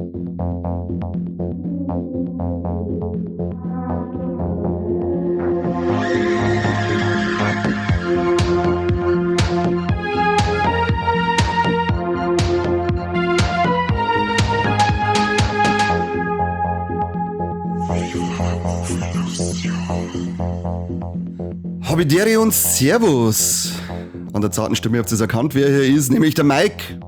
Habidere und Servus. An der zarten Stimme habt ihr es erkannt, wer hier ist, nämlich der Mike.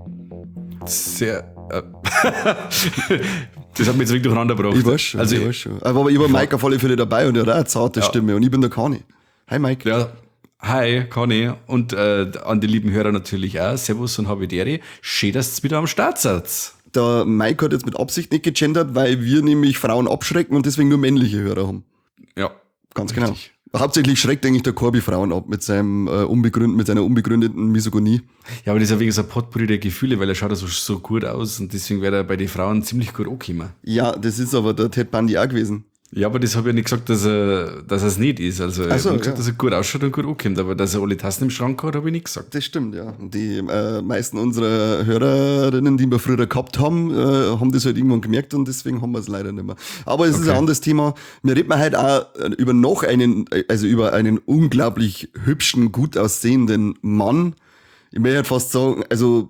Das hat mich jetzt wirklich durcheinander gebracht. Ich weiß schon. Aber ich war Mike auf alle Fälle dabei und er hat auch eine zarte Stimme und ich bin der Kani. Hi Mike. Ja, hi Conny und an die lieben Hörer natürlich auch. Servus und Habidere. Schön, dass ihr wieder am Start seid. Der Mike hat jetzt mit Absicht nicht gegendert, weil wir nämlich Frauen abschrecken und deswegen nur männliche Hörer haben. Ja. Ganz genau. Hauptsächlich schreckt eigentlich der Corby Frauen ab mit seiner unbegründeten Misogynie. Ja, aber das ist ja wegen so ein Potpourri der Gefühle, weil er schaut so gut aus und deswegen wäre er bei den Frauen ziemlich gut angekommen. Ja, das ist aber der Ted Bundy auch gewesen. Ja, aber das habe ich ja nicht gesagt, dass er es nicht ist. Also, ich habe gesagt, dass er gut ausschaut und gut ankommt, aber dass er alle Tassen im Schrank hat, habe ich nicht gesagt. Das stimmt, ja. Und die meisten unserer Hörerinnen, die wir früher gehabt haben, haben das halt irgendwann gemerkt und deswegen haben wir es leider nicht mehr. Aber es ist ein anderes Thema. Wir reden halt auch über einen unglaublich hübschen, gut aussehenden Mann. Ich möchte halt fast sagen, also,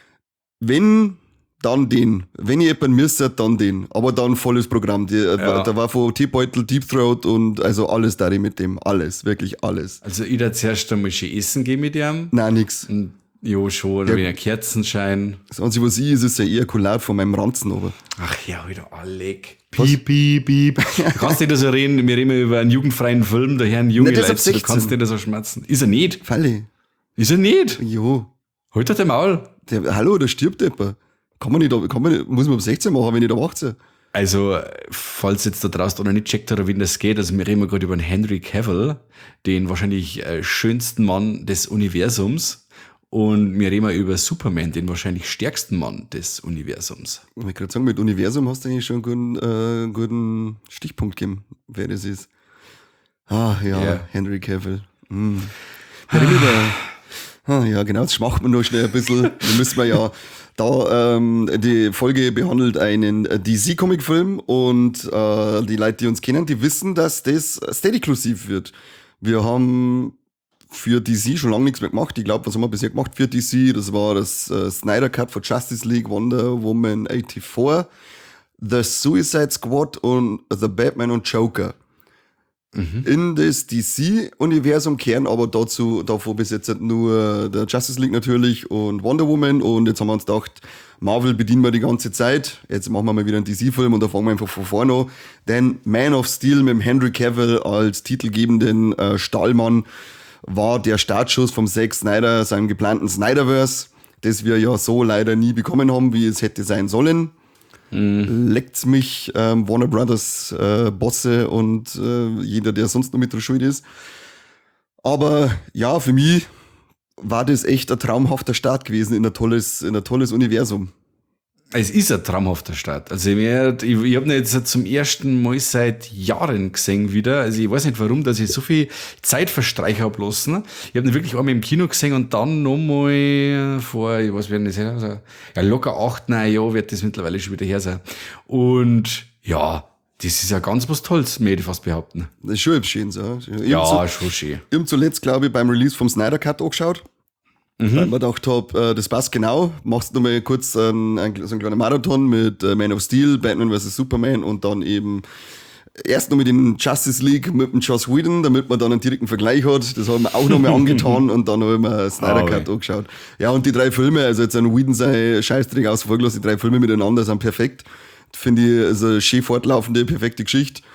dann den. Wenn ihr jemanden müsstet, dann den. Aber dann volles Programm. Da war von Teebeutel, Deep Throat und also alles da mit dem. Alles, wirklich alles. Also ich da zuerst einmal schön essen gehen mit ihm. Nein, nix. Jo, schon, ja. Wie ein Kerzenschein. Das Einzige, was ich ist ein Ejakulat von meinem Ranzen, aber. Ach ja, wieder Alec. Piep, piep, piep. Du kannst nicht so reden, wir reden über einen jugendfreien Film, da hören junge Leute, du kannst nicht so schmerzen. Ist er nicht? Falle. Ist er nicht? Jo. Halt doch den Maul. Hallo, da stirbt jemand. Muss man ab 16 machen, wenn ich da 18. Also, falls jetzt da draußen oder nicht checkt oder wie das geht, also wir reden gerade über den Henry Cavill, den wahrscheinlich schönsten Mann des Universums. Und wir reden über Superman, den wahrscheinlich stärksten Mann des Universums. Ich wollte gerade sagen, mit Universum hast du eigentlich schon einen guten Stichpunkt gegeben, wer das ist. Henry Cavill. Wir reden ja, genau, jetzt schmacht man nur schnell ein bisschen. Da müssen wir ja die Folge behandelt einen DC-Comic-Film und die Leute, die uns kennen, die wissen, dass das Steady-Inklusiv wird. Wir haben für DC schon lange nichts mehr gemacht. Ich glaube, was haben wir bisher gemacht für DC? Das war das Snyder Cut von Justice League, Wonder Woman 84, The Suicide Squad und The Batman und Joker. In das DC-Universum kehren aber davor bis jetzt nur der Justice League natürlich und Wonder Woman und jetzt haben wir uns gedacht, Marvel bedienen wir die ganze Zeit, jetzt machen wir mal wieder einen DC-Film und da fangen wir einfach von vorne an, denn Man of Steel mit dem Henry Cavill als titelgebenden Stahlmann war der Startschuss vom Zack Snyder, seinem geplanten Snyderverse, das wir ja so leider nie bekommen haben, wie es hätte sein sollen. Leckt's mich, Warner Brothers Bosse und jeder, der sonst noch mit der Schuld ist. Aber ja, für mich war das echt ein traumhafter Start gewesen in ein tolles Universum. Es ist ein traumhafter Start. Also ich habe ihn jetzt zum ersten Mal seit Jahren gesehen wieder. Also ich weiß nicht warum, dass ich so viel Zeit verstreichen habe lassen. Ich habe ihn wirklich einmal im Kino gesehen und dann nochmal vor, ich weiß nicht, also, ja, locker 8, 9 Jahre wird das mittlerweile schon wieder her sein. Und ja, das ist ja ganz was Tolles, möchte ich fast behaupten. Das ist schon schön, so. Schon schön. Ich habe zuletzt, glaube ich, beim Release vom Snyder Cut angeschaut. Weil man gedacht habe, das passt genau. Machst du nochmal kurz so einen kleinen Marathon mit Man of Steel, Batman vs. Superman und dann eben erst noch mit den Justice League mit dem Joss Whedon, damit man dann einen direkten Vergleich hat. Das haben wir auch nochmal angetan und dann haben wir Snyder Cut angeschaut. Ja, und die 3 Filme, also jetzt ein Whedon sei Scheißdreck aus Folglos, die 3 Filme miteinander sind perfekt. Finde ich, also eine schön fortlaufende, perfekte Geschichte.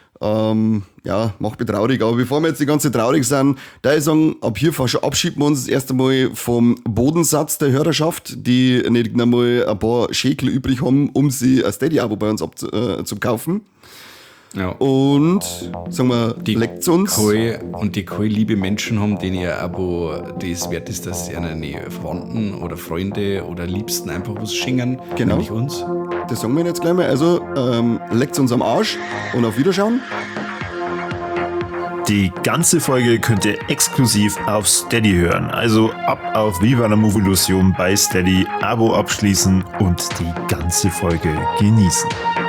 Macht mich traurig. Aber bevor wir jetzt die ganze traurig sind, da ich sagen, ab hier verabschieden wir uns erst einmal vom Bodensatz der Hörerschaft, die nicht einmal ein paar Schäkel übrig haben, um sie ein Steady-Abo bei uns zu kaufen. Ja. Und, sagen wir, leckt's uns. Die keine liebe Menschen haben, denen ihr Abo das wert ist, dass sie eine Verwandten oder Freunde oder Liebsten einfach was schenken. Genau. Nämlich uns. Das sagen wir jetzt gleich mal. Also, leckt's uns am Arsch und auf Wiederschauen. Die ganze Folge könnt ihr exklusiv auf Steady hören. Also ab auf Viva la Movie-Illusion bei Steady, Abo abschließen und die ganze Folge genießen.